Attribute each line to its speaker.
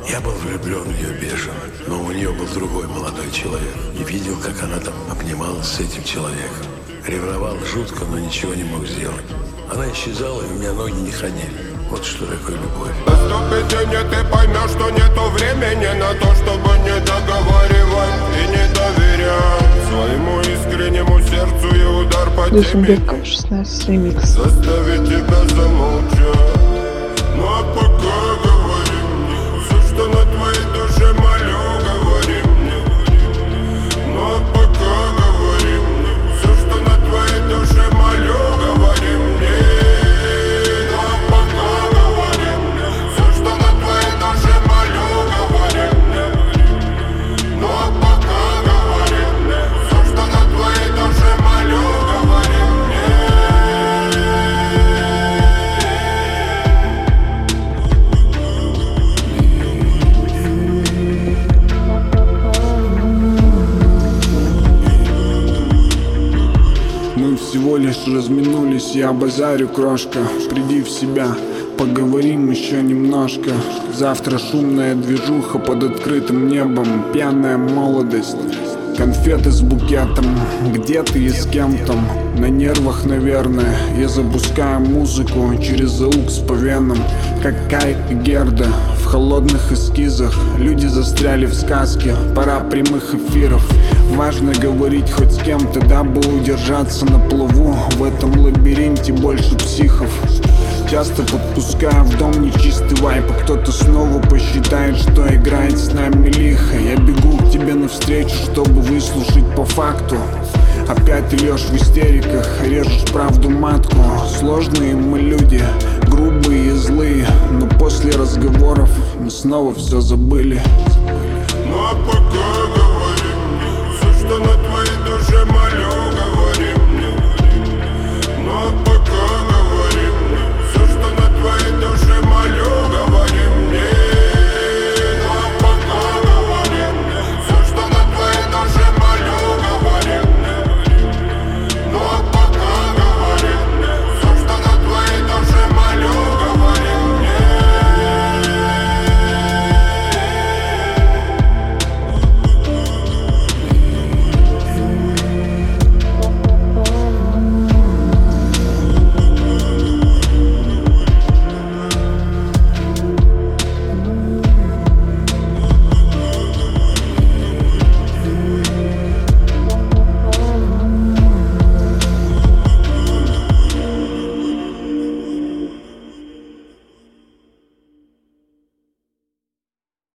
Speaker 1: Я был влюблен в нее бешено, но у нее был другой молодой человек. И видел, как она там обнималась с этим человеком. Ревновал жутко, но ничего не мог сделать. Она исчезала, и у меня ноги не ходили. Вот что такое любовь.
Speaker 2: Наступит день, и ты поймешь, что нету времени на то, чтобы не договаривать и не доверять своему искреннему сердцу, и удар по
Speaker 3: Душенбеков 16 ремикс.
Speaker 2: заставить тебя замолчать. Ну а пока говори мне все, что на твоей душе молю, говори мне. Ну а пока говори мне все, что на твоей душе молю, говори мне. Ну а пока говори мне все, что на твоей душе молю, говори мне. Ну а пока говори мне все, что на твоей душе молю, говори мне.
Speaker 4: Мы всего лишь разминулись, я базарю, крошка. Приди в себя, поговорим еще немножко. Завтра шумная движуха под открытым небом, пьяная молодость, конфеты с букетом. Где ты и с кем-то? На нервах, наверное. Я запускаю музыку через аукс по венам, как Кай и Герда в холодных эскизах. Люди застряли в сказке, пора прямых эфиров. Важно говорить хоть с кем-то, дабы удержаться на плаву. В этом лабиринте больше психов. Часто подпускаю в дом нечистый вайп, а кто-то снова посчитает, что играет с нами лихо. Я бегу к тебе навстречу, чтобы выслушать по факту. Опять ты льешь в истериках, режешь правду матку. Сложные мы люди, грубые и злые, но после разговоров мы снова все забыли.
Speaker 2: Ну а пока говори мне все, что на твоей душе молю.